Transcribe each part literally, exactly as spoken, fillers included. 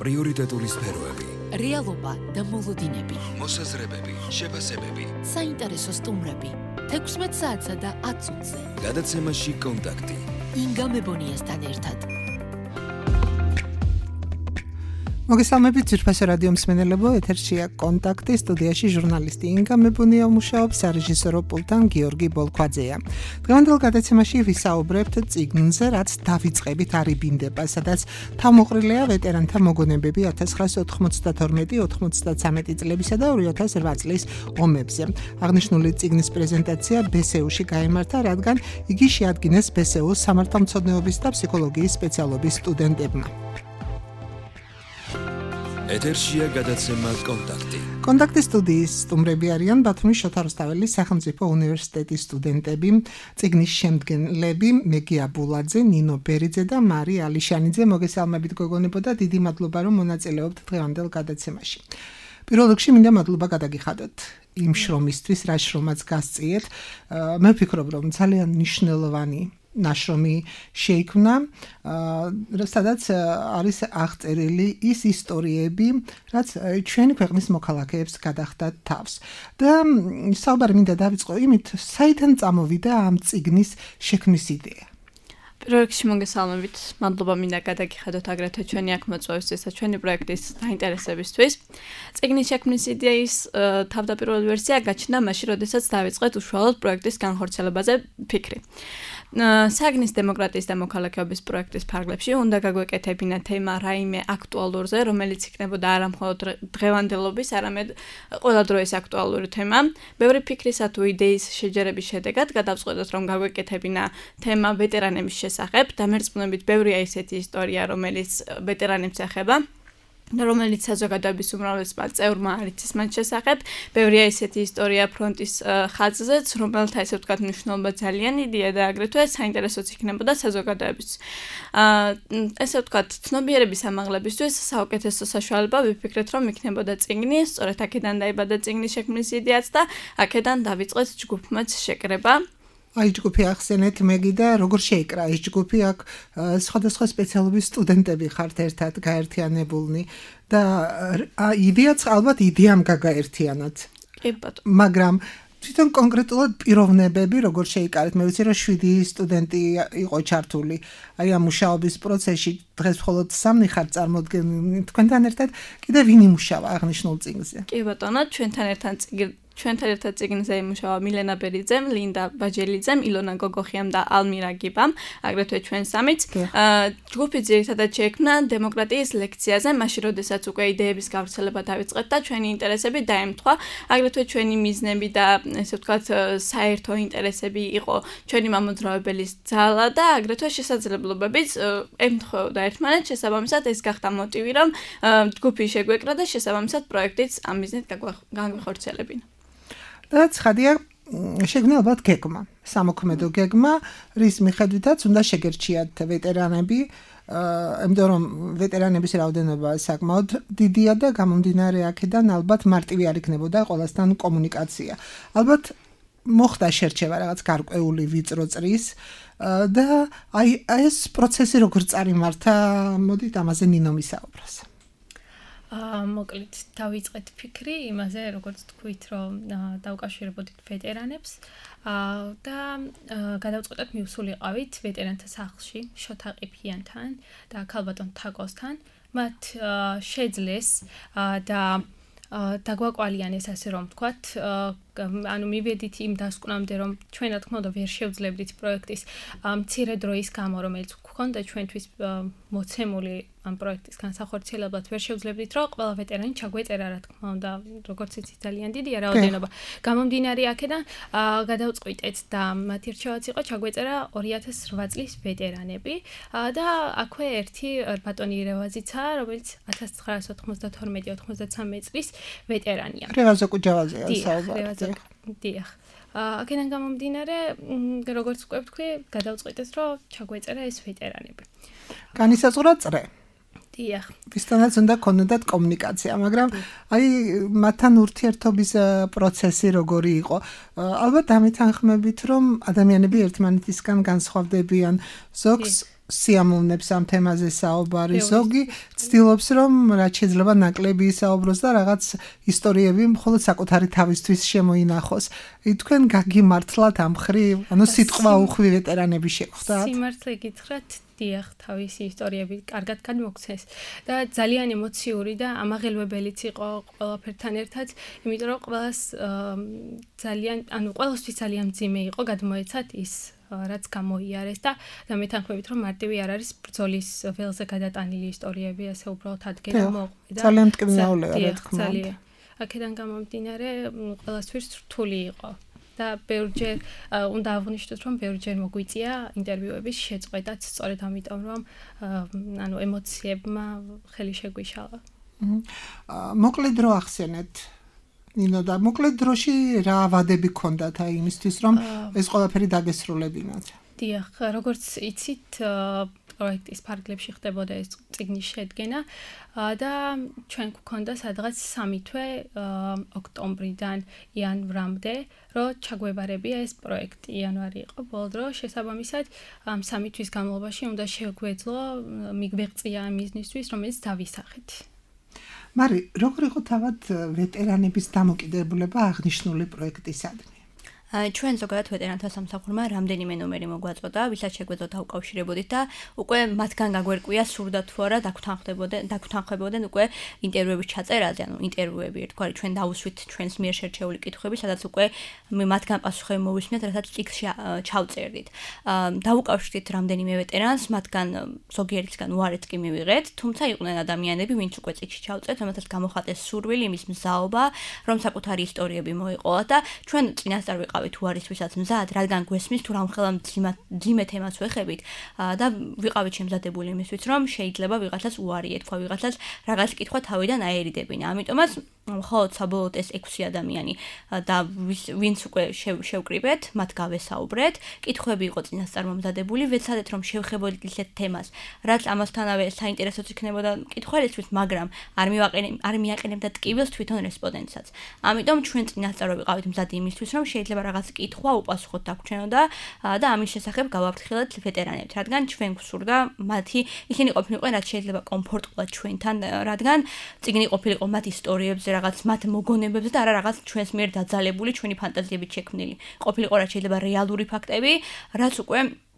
პრიორიტეტული სფეროები, რეალობა და მოლოდინები, მოსაზრებები, შეფასებები, საინტერესო სტუმრები, თექვსმეტ საათსა და ათ წუთზე. გადაცემაში კონტაქტი. ინგა მებონიასთან ერთად. მოგესალმებით ძვირფასო რადიო მსმენელებო, ეთერშია კონტაქტი, სტუდიაში ჟურნალისტი ინგა მებონია მუშაობს, სარეჟისორო პულტთან გიორგი ბოლქვაძეა. დღევანდელ გადაცემაში ვისაუბრებთ წიგნზე, რაც დავიწყებით არიბინდება, სადაც თავმოყრილია ვეტერანთა მოგონებები ათას ცხრაასი ოთხმოცდათორმეტი ოთხმოცდათსამეტი წლებისა და ორი ათას რვა წლის ომებზე. აღნიშნული წიგნის პრეზენტაცია ბესეუში გაიმართა, რადგან იგი შეადგინეს ბესეუს სამართალმცოდნეობის და ფსიქოლოგიის სპეციალობის სტუდენტებმა. ეთერშია გადაცემა კონტაქტი. კონტაქტის სტუდიის სტუმრები არიან ბათუმის შოთა რუსთაველის სახელმწიფო უნივერსიტეტის სტუდენტები, წიგნის შემდგენლები მეგი აბულაძე, ნინო ბერიძე და მარი ალიშანიძე. მოგესალმებით გოგონებო და დიდი მადლობა რომ მონაწილეობთ დღევანდელ გადაცემაში. პირველ რიგში მინდა მადლობა გადაგიხადოთ იმ შრომისთვის, რა შრომაც გასწიეთ. მე ვფიქრობ რომ ძალიან მნიშვნელოვანი ნაშრომი შეიქმნა, სადაც არის აღწერილი ის ისტორიები, რაც ჩვენი ქვეყნის მოქალაქეებს გადახდათ თავს. და საუბარი მინდა დავიწყო იმით, საიდან წამოვიდა ამ წიგნის შექმნის იდეა. პირველ რიგში მოგესალმებით, მადლობა მინდა გადაგიხადოთ აგრეთვე ჩვენი აქ მოწვევისთვის და ჩვენი პროექტის დაინტერესებისთვის. წიგნის შექმნის იდეის თავდაპირველი ვერსია გაჩნდა მაშინ, როდესაც დავიწყეთ უშუალოდ პროექტის განხორციელებაზე ფიქრი. საგნის დემოკრატიის და მოქალაქეობის პროექტის ფარგლებში უნდა გაგვეკეთებინა თემა რაიმე აქტუალურზე, რომელიც იქნებოდა არა მხოლოდ დღევანდელობის, არამედ ყველა დროის აქტუალური თემა. ბევრი ფიქრისა თუ იდეის შეჯერების შედეგად გადავწყვეტოთ, რომ გაგვეკეთებინა თემა ვეტერანების შესახებ. დამერწმუნებით ბევრია ისეთი ისტორია, რომელიც ვეტერანებს ეხება, რომელიც საზოგადოების უმრავლესმა წევრმა არ იცის მათ შესახებ. ბევრია ისეთი ისტორია ფრონტის ხაზზეც, რომელთა ესე ვთქვათ მნიშვნელობა ძალიან დიდია და აგრეთვე საინტერესოც იქნებოდა საზოგადოებისთვის. ესე ვთქვათ, ცნობიერების ამაღლებისთვის საუკეთესო საშუალება ვიფიქრეთ, რომ იქნებოდა წიგნი, სწორედ აქედან დაიბადა წიგნის შექმნის იდეაც და აქედან დავიწყეთ ჯგუფმაც შეკრება. აი ჯგუფი ახსენეთ მეგი და როგორ შეიკრა ეს ჯგუფი, აქ სხვადასხვა სპეციალობის სტუდენტები ხართ ერთად გაერთიანებულნი და იდეაც ალბათ იდეამ გაგაერთიანათ. კი ბატონო. მაგრამ თვითონ კონკრეტულად პიროვნებები როგორ შეიკარეთ? მე ვიცი რომ შვიდი სტუდენტი იყო ჩართული აი ამ მუშაობის პროცესში. დღეს მხოლოდ სამი ხართ წარმოდგენილი. თქვენთან ერთად კიდე ვინ იმუშავა აღნიშნულ წიგნზე? კი ბატონო, ჩვენთან ერთად წიგნ ჩვენთან ერთად წიგნზე იმუშავა მილენა ბერიძემ, ლინდა ბაჯელიძემ, ილონა გოგოხიამ და ალმირა გიბამ, აგრეთვე ჩვენ სამიც. ჯგუფი ძირითადად შეიქმნა დემოკრატიის ლექციაზე, მაშინ როდესაც უკვე იდეების გავრცელება დავიწყეთ და ჩვენი ინტერესები დაემთხვა. აგრეთვე ჩვენი მიზნები და ესე ვთქვათ საერთო ინტერესები იყო ჩვენი მამოძრავებელის ძალა და აგრეთვე შესაძლებლობებიც ემთხვეოდა ერთმანეთს. შესაბამისად ეს გახდა მოტივი, რომ ჯგუფი შეგვეკრა და შესაბამისად პროექტიც ამ მიზნით განვიხორციელებინა. და ცხადია შექმნა ალბათ გეგმა, სამოქმედო გეგმა, რის მიხედვითაც უნდა შეგერჩიათ ვეტერანები, იმიტომ რომ ვეტერანების რაოდენობა საკმაოდ დიდია და გამომდინარე აქედან ალბათ მარტივი არ იქნებოდა ყველასთან კომუნიკაცია. ალბათ მოხდა შერჩევა რაღაც გარკვეული ვიწრო წრის და აი ეს პროცესი როგორ წარიმართა, მოდით ამაზე ნინო მისაუბროს. მოკლედ დავიწყეთ ფიქრი იმაზე, როგორც თქვით, რომ დავკავშირებოდით ვეტერანებს და გადავწყვეტეთ მივსულიყავით ვეტერანთა სახლში შოთა ყიფიანთან და ქალბატონ თაკოსთან. მათ შეძლეს და დაგვაკვალიანეს ასე რომ ვთქვათ, ანუ მივედით იმ დასკვნამდე, რომ ჩვენ რა თქმა უნდა ვერ შევძლებდით პროექტის მცირე დროის გამო, რომელიც გვქონდა ჩვენთვის მოცემული ამ პროექტის განსახორციელებლად ვერ შევძლებდით, რომ ყველა ვეტერანი ჩაგვეწერა, რა თქმა უნდა, როგორც იცით ძალიან დიდია რაოდენობა. გამომდინარე აქედან გადავწყვიტეთ და მათი რჩევაც იყო ჩაგვეწერა ორი ათას რვა წლის ვეტერანები და აქვე ერთი ბატონი რევაზიცა, რომელიც ათას ცხრაასი ოთხმოცდათორმეტი ოთხმოცდათსამეტი წლის ვეტერანია. რევაზა კუჯავაზეა საუბარი. დიახ. აქედან გამომდინარე, როგორც უკვე ვთქვი, გადავწყვიტეთ, რომ ჩაგვეწერა ეს ვეტერანები. განისაზღვრა წრე. დიახ. ვისთანაც უნდა ქონოდათ კომუნიკაცია, მაგრამ აი მათთან ურთიერთობის პროცესი როგორი იყო? ალბათ ამით ანხმებით, რომ ადამიანები ერთმანეთისგან განსხვავდებიან. ზოგს სიამოვნებს ამ თემაზე საუბარი, ზოგი ცდილობს რომ რაც შეიძლება ნაკლები ისაუბროს და რაღაც ისტორიები მხოლოდ საკუთარი თავისთვის შემოინახოს. თქვენ გაგიმართლათ ამ ხრივ, ანუ სიტყვა უხვი ვეტერანები შეგხვდათ? სიმართლე გითხრათ, დიახ, თავისი ისტორიები კარგად გადმოგცეს და ძალიან ემოციური და ამაღელვებელიც იყო ყველაფერთან ერთად, იმიტომ რომ ყველას ძალიან, ანუ ყველასთვის ძალიან მძიმე იყო გადმოეცათ ის რაც გამოიარეს და და მეთანხმებით რომ მარტივი არ არის ბრძოლის ველზე გადატანილი ისტორიები, ასე უბრალოდ ადგენა მოყვე და ძალიან მტკნეულია რა თქმა უნდა. ძალიან. აქედან გამომდინარე ყველასთვის რთული იყო. და ბევრჯერ უნდა აღვნიშნოთ რომ ბევრჯერ მოგვიწია ინტერვიუების შეწყვეტაც სწორედ ამიტომ რომ ანუ ემოციებმა ხელი შეგვიშალა. მოკლედ რო ახსენეთ ნინო და მოკლედ დროში რა ვადები გქონდათ აი იმისთვის რომ ეს ყველაფერი დაგესრულებინათ? დიახ, როგორც იცით პროექტის ფარგლებში ხდებოდა ეს წიგნის შედგენა და ჩვენ გვქონდა სადღაც სამი თვე ოქტომბრიდან იანვრამდე რომ ჩაგვებარებია ეს პროექტი. იანვარი იყო ბოლო დრო, შესაბამისად ამ სამი თვის განმავლობაში უნდა შეგვეძლო მიგვეღწია ამ მიზნისთვის რომელიც დავისახეთ. მარი, როგორ იყო თავად ვეტერანების დამოკიდებულება აღნიშნული პროექტისადმი? ჩვენ ზოგადად ვეტერანთა სამსახურმა რამდენიმე ნომერი მოგვაწოდა, ვისაც შეგვეძლო დავკავშირებოდით და უკვე მათგან გაგვერკვია სურდა თუ არა დაგვრთანხდებოდნენ, დაგვრთანხებოდნენ უკვე ინტერვიუების ჩაწერაზე, ანუ ინტერვიუები ერთგვარი ჩვენ დავუსვით ჩვენს მიერ შერჩეული კითხვები, სადაც უკვე მათგან პასუხები მოვისმინეთ, რასაც წიგნში ჩავწერდით. დავუკავშირდით რამდენიმე ვეტერანს, მათგან ზოგიერთისგან უარეთ კი მივიღეთ, თუმცა იყვნენ ადამიანები, ვინც უკვე წიგნში ჩავწერეთ, რომელთაც გამოხატეს სურვილი, იმის მზაობა, რომ საკუთარი ისტორიები მოეყოლათ და ჩვენ წინასწარ ვიყავით თუ არის ვისაც მზად, რადგან გვესმის თუ რამ ხელა ძიმე თემას ვეხებით და ვიყავით შემზადებული იმისთვის, რომ შეიძლება ვიღაცას უარი ეთქვა, ვიღაცას რაღაც კითხვა თავიდან აერიდებინა. ამიტომაც მხოლოდ საბოლოოდ ეს ექვსი ადამიანი და ვინც უკვე შევკრიბეთ, მათ გავესაუბრეთ, კითხვები იყო წინასწარ მომზადებული, ვეცადეთ რომ შევხებოდით ისეთ თემას, რაც ამასთანავე საინტერესოც იქნებოდა კითხვარისთვის, მაგრამ არ მივაყენებ არ მიაყენებდა ტკივილს თვითონ რესპონდენტსაც. ამიტომ ჩვენ წინასწარ ვიყავით მზადი იმისთვის, რომ შეიძლება რაღაც კითხვა უპასუხოთ დაგვრჩენოდა და ამის შესახებ გავაფრთხილეთ ვეტერანებს, რადგან ჩვენ გვსურდა მათი ისინი ყოფილიყვნენ რაც შეიძლება კომფორტულად ჩვენთან, რადგან წიგნი ყოფილიყო მათ ისტორიებზე, რაღაც მათ მოგონებებზე და არა რაღაც ჩვენს მიერ დაძალებული ჩვენი ფანტაზიებით შექმნილი. ყოფილიყო რაც შეიძლება რეალური ფაქტები, რაც უკვე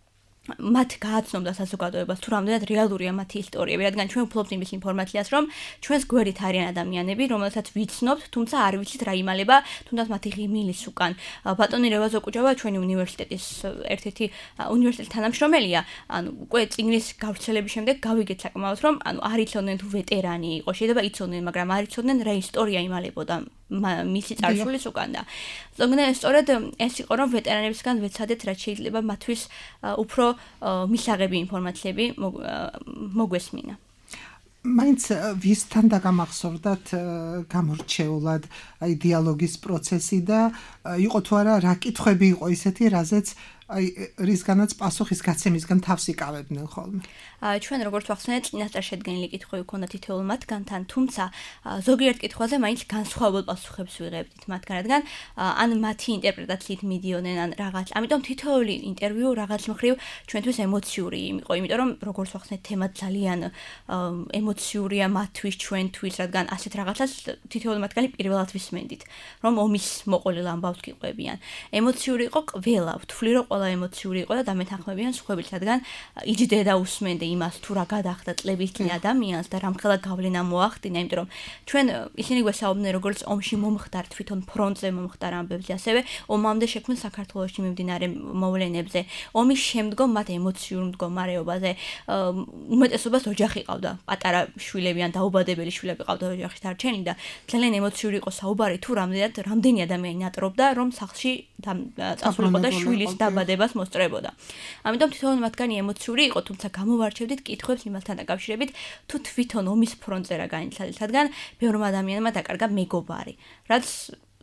მათ გააცნობდა საზოგადოებას თუ რამდენად რეალურია მათი ისტორიები, რადგან ჩვენ ვფლობთ იმის ინფორმაციას, რომ ჩვენს გვერდით არიან ადამიანები, რომელთაც ვიცნობთ, თუმცა არ ვიცით რა იმალება, თუნდაც მათი ღიმილის უკან. ბატონი რევაზ ოკუჯავა ჩვენი უნივერსიტეტის ერთ-ერთი უნივერსიტეტის თანამშრომელია, ანუ უკვე წიგნის გავრცელების შემდეგ გავიგეთ საკმაოდ, რომ ანუ არ იცოდნენ თუ ვეტერანი იყო, შეიძლება იცოდნენ, მაგრამ არ იცოდნენ რა ისტორია იმალებოდა მისი წარსულის უკან და ზოგადად სწორედ ეს იყო რომ ვეტერანებისგან ვეცადეთ რაც შეიძლება მათთვის უფრო მისაღები ინფორმაციები მოგვესმინა. მაინც ვისთან დაგამახსოვრდათ გამორჩეულად აი დიალოგის პროცესი და იყო თუ არა რა კითხვები იყო ისეთი, რაზეც აი რისგანაც პასუხის გაცემისგან თავს იკავებდნენ ხოლმე. ჩვენ როგორც ვახსენეთ, წინასწარ შედგენილი კითხვები ჰქონდა თითოეულ მათგანთან, თუმცა ზოგიერთ კითხვაზე მაინც განსხვავებულ პასუხებს ვიღებდით მათგან, რადგან ან მათი ინტერპრეტაციით მიდიოდნენ, ან რაღაც. ამიტომ თითოეული ინტერვიუ რაღაც მხრივ ჩვენთვის ემოციური იყო, იმიტომ რომ როგორც ვახსენეთ, თემა ძალიან ემოციურია მათთვის, ჩვენთვის, რადგან ასეთ რაღაცას თითოეული მათგანი პირველად ვისმენდით, რომ ომის მოყოლილ ამბავს გიყვებიან. ემოციური იყო ყველა, ვთვლი რომ ყველა ემოციური იყო და დამეთანხმებიან სხვებით, რადგან იჯდე და უსმენდე იმას თუ რა გადახდა წლების წინ ადამიანს და რამხელა გავლენა მოახდინა, იმიტომ რომ ჩვენ ისინი გვესაუბრნენ როგორც ომში მომხდარ თვითონ ფრონტზე მომხდარ ამბებზე, ასევე ომამდე შექმნილ საქართველოში მიმდინარე მოვლენებზე, ომის შემდგომ მათ ემოციურ მდგომარეობაზე, უმეტესობას ოჯახი ყავდა, პატარა შვილები ან დაუბადებელი შვილები ყავდა ოჯახის დარჩენილი და ძალიან ემოციური იყო საუბარი თუ რამდენად რამდენი ადამიანი ნატრობდა, რომ სახლში წასულიყო და შვილის დაბადებას მოსწრებოდა. ამიტომ თითოეული მათგანი ემოციური იყო, თუმცა გამოვარჩევდით კითხვებს იმასთან დაკავშირებით, თუ თვითონ ომის ფრონტზე რა განიცადეთ, რადგან ბევრმა ადამიანმა დაკარგა მეგობარი, რაც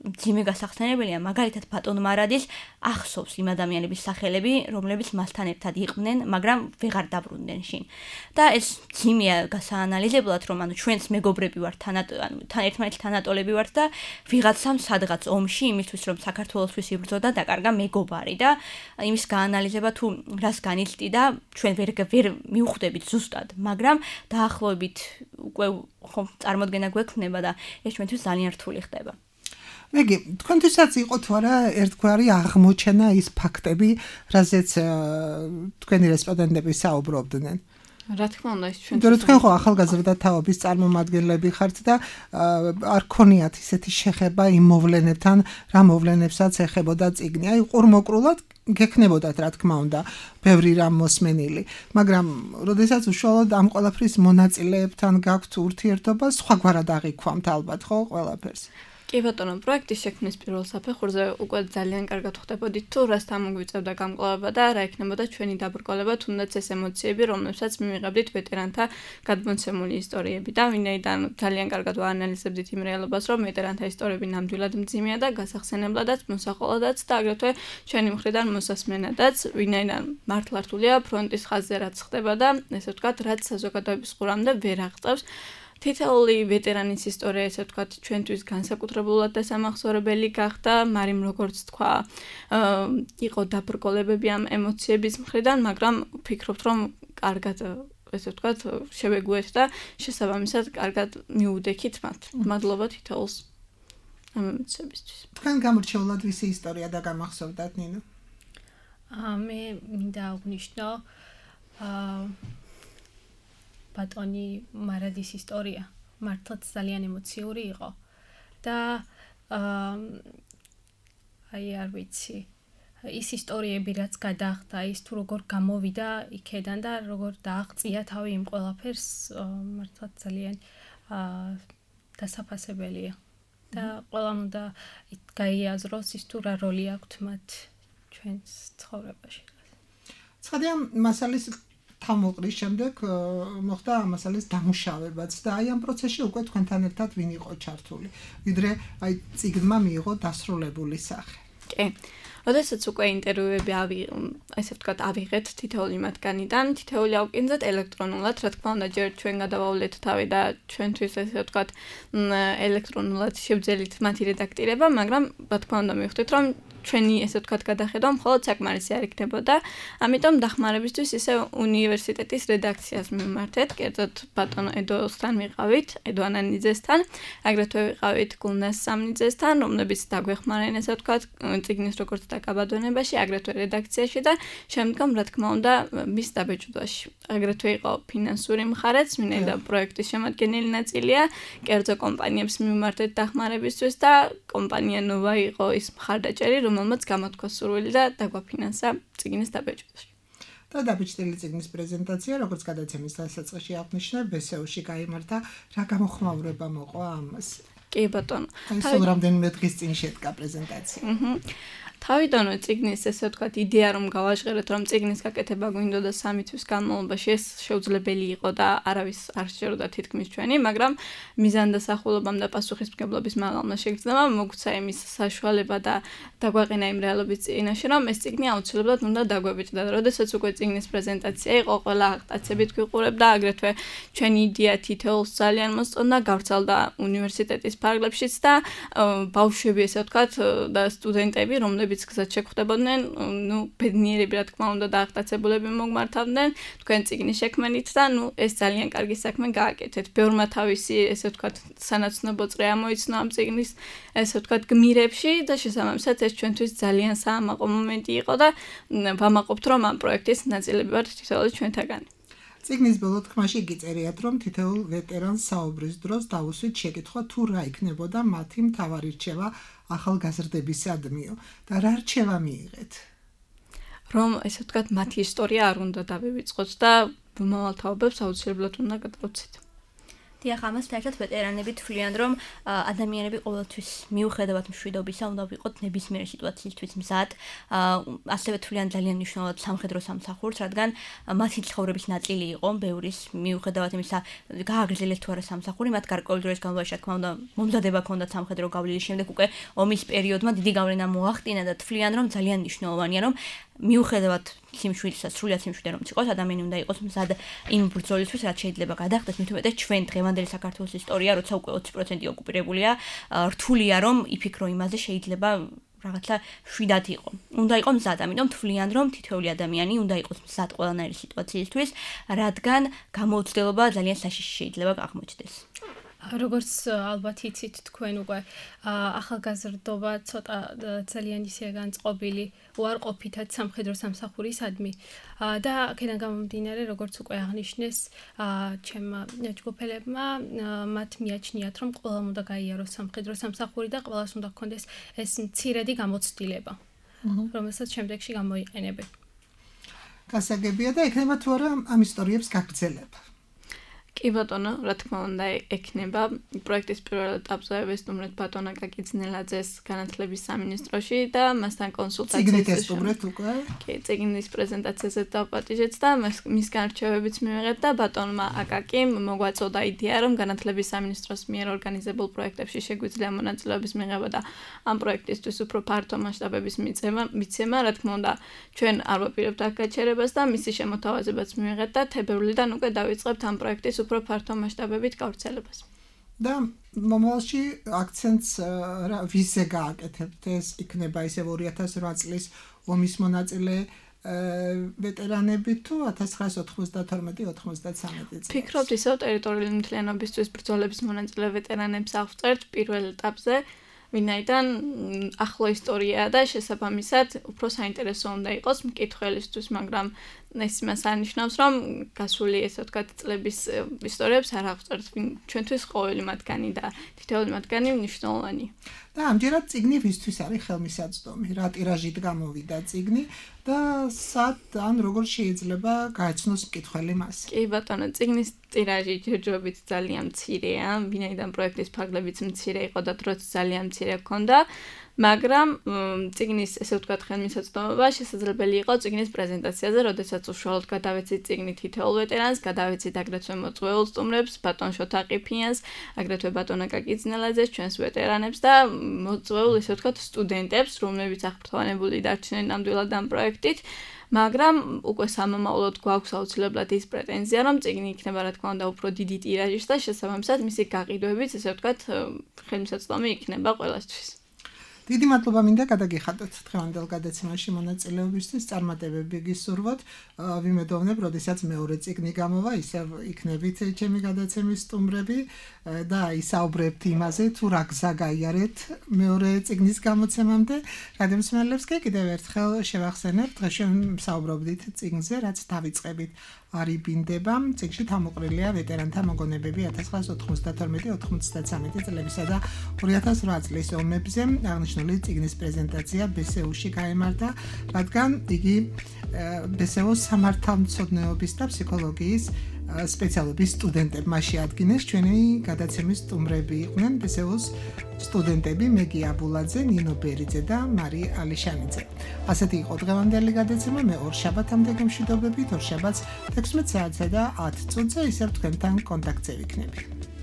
ძიმე გასახსენებელია, მაგალითად ბატონ მარადის ახსოვს იმ ადამიანების სახელები, რომლებიც მასთან ერთად იყვნენ, მაგრამ ვეღარ დაბრუნდნენ შინ. და ეს ძიმეა გასაანალიზებლად, რომ ანუ ჩვენს მეგობრები ვართ, თან თან ერთმანეთს თანატოლები ვართ და ვიღაცამ სადღაც ომში იმისთვის რომ საქართველოსთვის იბრძოდა დაკარგა მეგობარი და იმის გაანალიზება თუ რას განიცდი და ჩვენ ვერ ვერ მივხვდებით ზუსტად, მაგრამ დაახლოებით უკვე ხომ წარმოდგენა გვექნება და ეს ჩვენთვის ძალიან რთული ხდება. მეგი, თქვენთვისაც იყო თუ არა ერთგვარი აღმოჩენა ის ფაქტები, რაზეც თქვენი რესპონდენტები საუბრობდნენ? რა თქმა უნდა, ის ჩვენ იმიტომ რომ თქვენ ხო ახალგაზრდა თაობის წარმომადგენლები ხართ და არ ქონიათ ისეთი შეხება იმ მოვლენებთან, რა მოვლენებსაც ეხებოდა წიგნი. აი ყურმოკრულად გექნებოდათ რა თქმა უნდა ბევრი რამ მოსმენილი, მაგრამ როდესაც უშუალოდ ამ ყველაფრის მონაწილეებთან გაქვთ ურთიერთობა, სხვაგვარად აღიქვამთ ალბათ ხო ყველაფერს. კი ბატონო, პროექტის შექმნის პირველ საფეხურზე უკვე ძალიან კარგად ხვდებოდით თუ რასთან მოგვიწევდა გამკლავება და რა იქნებოდა ჩვენი დაბრკოლება, თუნდაც ეს ემოციები, რომლებსაც მივიღებდით ვეტერანთა გადმოცემული ისტორიები და ვინაიდან ძალიან კარგად ვაანალიზებდით იმ რეალობას, რომ ვეტერანთა ისტორიები ნამდვილად მძიმეა და გასახსენებლადაც, მოსაყოლადაც და აგრეთვე ჩვენი მხრიდან მოსასმენადაც, ვინაიდან მართლა რთულია ფრონტის ხაზზე რაც ხდება და ესე ვთქვათ, რაც საზოგადოების ყურამდე ვერ აღწევს. თითოეული ვეტერანის ისტორია, ესე ვთქვათ, ჩვენთვის განსაკუთრებულად დასამახსოვრებელი გახდა, მაგრამ როგორც თქვა, იყო დაბრკოლებები ამ ემოციების მხრიდან, მაგრამ ვფიქრობთ, რომ კარგად ესე ვთქვათ, შევეგუეთ და შესაბამისად კარგად მიუდექით მათ. მადლობა თითოეულს ამ ემოციებისთვის. თქვენ გამორჩეულად ვისი ისტორია და გამახსოვდათ ნინო? აა მე მინდა აღნიშნო აა ბატონი მარადის ისტორია მართლაც ძალიან ემოციური იყო და აი არ ვიცი ის ისტორიები რაც გადახდა ის თუ როგორ გამოვიდა იქედან და როგორ დააღწია თავი იმ ყველაფერს მართლაც ძალიან დასაფასებელია და ყველამ უნდა გაიაზროს ის თუ რა როლი აქვთ მათ ჩვენს ცხოვრებაში. ცხადია მასალის თამოყრის შემდეგ მოხდა მასალის დამუშავებაც და აი ამ პროცესში უკვე თქვენთან ერთად ვინ იყო ჩართული, ვიდრე აი წიგნმა მიიღო დასრულებული სახე. კი. როდესაც უკვე ინტერვიუები ავი, ესე ვთქვათ, ავიღეთ თითოეული მათგანიდან, თითოეული ავკინძეთ ელექტრონულად, რა თქმა უნდა, ჯერ ჩვენ გადავავლეთ თავი და ჩვენთვის ესე ვთქვათ, ელექტრონულად შევძელით მათი რედაქტირება, მაგრამ რა თქმა უნდა მივხვდით, რომ ჩვენი ესე ვთქვათ გადახედვა მხოლოდ საკმარისი არ იქნებოდა, ამიტომ დახმარებისთვის ისე უნივერსიტეტის რედაქციას მიმართეთ, კერძოდ ბატონ ედოსთან ვიყავით, ედო ანანიძესთან, აგრეთვე ვიყავით გულნას სამნიძესთან, რომლებიც დაგვეხმარნენ ესე ვთქვათ წიგნის როგორც დაკაბადონებაში, აგრეთვე რედაქციაში და შემდგომ რა თქმა უნდა მის დაბეჭდვაში. აგრეთვე იყო ფინანსური მხარეც, ვინაიდან პროექტის შემადგენელი ნაწილია, კერძო კომპანიებს მიმართეთ დახმარებისთვის და კომპანია ნოვა იყო ის მხარდაჭერი, რომელმაც გამოთქვა სურვილი და დაგვაფინანსა წიგნის დაბეჭდვაში. და დაბეჭდილი წიგნის პრეზენტაცია, როგორც გადაცემის დასაწყისში აღნიშნე, ბესეუში გაიმართა, რა გამოხმაურება მოყვა ამას? კი ბატონო. აი სულ რამდენიმე დღის წინ შედგა პრეზენტაცია. აჰა. თავიდანვე წიგნის ესე ვთქვათ იდეა რომ გავაჟღერეთ რომ წიგნის გაკეთება გვინდოდა სამი თვის განმავლობაში ეს შეუძლებელი იყო და არავის არ შეეროდა თითქმის ჩვენი, მაგრამ მიზანდასახულობამ და პასუხისმგებლობის მაღალმა შეგრძნება მოგვცა იმის საშუალება და დაგვაყენა იმ რეალობის წინაშე რომ ეს წიგნი აუცილებლად უნდა დაგვებიჭდა და როდესაც უკვე წიგნის პრეზენტაცია იყო, ყველა აღტაცებით გვიყურებდა, აგრეთვე ჩვენი იდეა თითოეულს ძალიან მოსწონდა, გავრცელდა უნივერსიტეტის ფარგლებშიც და ბავშვები ესე ვთქვათ და სტუდენტები რომლებიც გზად შეხვდებოდნენ, ნუ ბედნიერები რა თქმა უნდა და აღტაცებულები მოგმართავდნენ თქვენ წიგნის შექმნით და ნუ ეს ძალიან კარგი საქმე გააკეთეთ. ბევრმა თავისი ესე ვთქვათ სანაცნობო წრე ამოიცნო ამ წიგნის ესე ვთქვათ გმირებში და შესაბამისად ეს ჩვენთვის ძალიან საამაყო მომენტი იყო და ვამაყობთ რომ ამ პროექტის ნაწილები ვართ თითოეული ჩვენთაგანი. წიგნის ბოლო თქმაში გიწერიათ რომ თითოეულ ვეტერანს საუბრის დროს დაუსვით შეკითხვა თუ რა იქნებოდა მათი მთავარი რჩევა ახალგაზრდებისადმიო და რა რჩევა მიიღეთ? რომ ესე ვთქვათ მათი ისტორია არ უნდა დავივიწყოთ და მომავალ თაობებს აუცილებლად უნდა გადავცეთ. დიახ, ამასთან ერთად ვეტერანები თვლიან, რომ ადამიანები ყოველთვის მიუხედავად მშვიდობისა უნდა ვიყოთ ნებისმიერი სიტუაციისთვის მზად. ასევე თვლიან ძალიან მნიშვნელოვან სამხედრო სამსახურს, რადგან მათი ცხოვრების ნაწილი იყო, ბევრის მიუხედავად იმისა, გააგრძელეს თუ არა სამსახური, მათ გარკვეული დროის განმავლობაში, რა თქმა უნდა, მომზადება ჰქონდათ სამხედრო გავლის შემდეგ უკვე ომის პერიოდმა დიდი გავლენა მოახდინა და თვლიან, რომ ძალიან მნიშვნელოვანია, რომ მიუხედავად სიმშვიდისა, სრულიად სიმშვიდე რომ იყოს, ადამიანი უნდა იყოს მზად იმ ბრძოლისთვის, რაც შეიძლება გადახდეს, მით უმეტეს ჩვენ დღევანდელი საქართველოს ისტორია, როცა უკვე ოცი პროცენტი ოკუპირებულია, რთულია რომ იფიქრო იმაზე, შეიძლება რაღაცა შვიდად იყო. უნდა იყოს მზად, ამიტომ თვლიან, რომ თითოეული ადამიანი უნდა იყოს მზად ყველანაირი სიტუაციისთვის, რადგან გამოცდილება ძალიან საშიში შეიძლება აღმოჩნდეს. როგორც ალბათ იცით თქვენ უკვე ახალგაზრდობა ცოტა ძალიან ისე განწყობილი უარყოფითად სამხედრო სამსახურისადმი და აქედან გამომდინარე როგორც უკვე აღნიშნეს ჩემმა ჯგუფელებმა მათ მიაჩნიათ რომ ყველამ უნდა გაიაროს სამხედრო სამსახური და ყველას უნდა ჰქონდეს ეს მცირედი გამოცდილება რომელსაც შემდეგში გამოიყენებენ. გასაგებია და ექნება თუ არა ამ ისტორიებს გაგრძელება. კი ბატონო, რა თქმა უნდა, ექნება პროექტის პირველ ეტაპზე ვესტუმრეთ ბატონა კაკიძნელაძეს განათლების სამინისტროში და მასთან კონსულტაციას წიგნით უკვე. კი, წიგნის პრეზენტაციაზე დავპატიჟეთ და მის განრჩევებიც მივიღეთ და ბატონმა აკაკიმ მოგვაწოდა იდეა, რომ განათლების სამინისტროს მიერ ორგანიზებულ პროექტებში შეგვიძლია მონაწილეობის მიღება და ამ პროექტისთვის უფრო ფართო მასშტაბების მიცემა, მიცემა, რა თქმა უნდა, ჩვენ არ ვაპირებთ აქ გაჩერებას და მისი შემოთავაზებაც მივიღეთ და თებერვლიდან უკვე დავიწყებთ ამ პროექტის უფრო ფართო მასშტაბებით გავრცელებას. და მომავალში აქცენტს ვიზე გააკეთებთ, ეს იქნება ისევ ორი ათას ოთხ წლის ომის მონაწილე ვეტერანები თუ ათას ცხრაასი ოთხმოცდათორმეტი ოთხმოცდათვრამეტი წელს. ფიქრობთ ისევ ტერიტორიული მთლიანობისთვის ბრძოლების მონაწილე ვეტერანებს ავწერთ პირველ ეტაპზე, ვინაიდან ახლო ისტორია და შესაბამისად უფრო საინტერესო უნდა იყოს მკითხველისთვის, მაგრამ ეს იმას არნიშნავს, რომ გასული ესე ვთქვათ წლების ისტორიებს არ ავწერთ, ჩვენთვის ყოველი მათგანი და თითოეული მათგანი მნიშვნელოვანი. და ამჯერად წიგნი ვისთვის არის ხელმისაწვდომი, რა ტირაჟით გამოვიდა წიგნი და სად ან როგორ შეიძლება გაეცნოს მკითხველი მას. კი ბატონო, წიგნის ტირაჟი ჯერჯერობით ძალიან მცირეა, ვინაიდან პროექტის ფარგლებიც მცირე იყო და დროც ძალიან მცირე ჰქონდა, მაგრამ წიგნის ესე ვთქვათ ხელმისაწვდომობა შესაძლებელი იყო წიგნის პრეზენტაციაზე, როდესაც უშუალოდ გადავეცით წიგნი თითოეულ ვეტერანს, გადავეცით აგრეთვე მოწვეულ სტუმრებს, ბატონ შოთა ყიფიანს, აგრეთვე ბატონ აკაკიძნელაძეს, ჩვენს ვეტერანებს და მოწვეულ ესე ვთქვათ სტუდენტებს, რომლებიც აღფრთოვანებული დარჩნენ ნამდვილად ამ პროექტით. მაგრამ უკვე სამომავლოდ გვაქვს აუცილებლად ის პრეტენზია, რომ წიგნი იქნება რა თქმა უნდა უფრო დიდი ტირაჟის და შესაბამისად მისი გაყიდვებიც ესე ვთქვათ ხელმისაწვდომი იქნება ყველასთვის. დიდი მადლობა მინდა გადაგიხადოთ დღევანდელ გადაცემაში მონაწილეობისთვის, წარმატებები გისურვოთ. ვიმედოვნებ, როდესაც მეორე წიგნი გამოვა, ისევ იქნებით ჩემი გადაცემის სტუმრები და ისაუბრებთ იმაზე, თუ რა გზა გაიარეთ მეორე წიგნის გამოცემამდე. გადამსმენელებს კი კიდევ ერთხელ შევახსენებთ, დღეს ვსაუბრობდით წიგნზე, რაც დავიწყებით. არიბინდება, წიგნში თამოყრილია ვეტერანთა მოგონებები ათას ცხრაასი ოთხმოცდათორმეტი ოთხმოცდათვრამეტი წლებისა და ორი ათას რვა წლის ომებზე. აღნიშნული წიგნის პრეზენტაცია ბე ეს იუ-ში გაიმართა, რადგან იგი ბე ეს იუ-ს სამართალმცოდნეობის და ფსიქოლოგიის სპეციალობის სტუდენტებმა შეადგინეს. ჩვენი გადაცემის სტუმრები იყვნენ ბე ეს იუ-ს სტუდენტები მეგი აბულაძე, ნინო ბერიძე და მარი ალიშანიძე. ასეთი იყო დღევანდელი გადაცემა. მე ორშაბათამდე გემშვიდობებით, ორშაბათს ექვსმეტ საათსა და ათ წუთზე ისევ თქვენთან კონტაქტზე ვიქნები.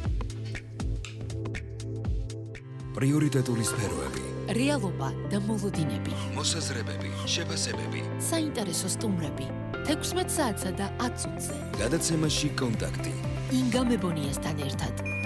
პრიორიტეტული სფეროები, რეალობა და მოლოდინები, მოსაზრებები, შეფასებები, საინტერესო სტუმრები, ექვსმეტ საათსა და ათ წუთზე. გადაცემაში კონტაქტი. ინგა მებონიასთან ერთად.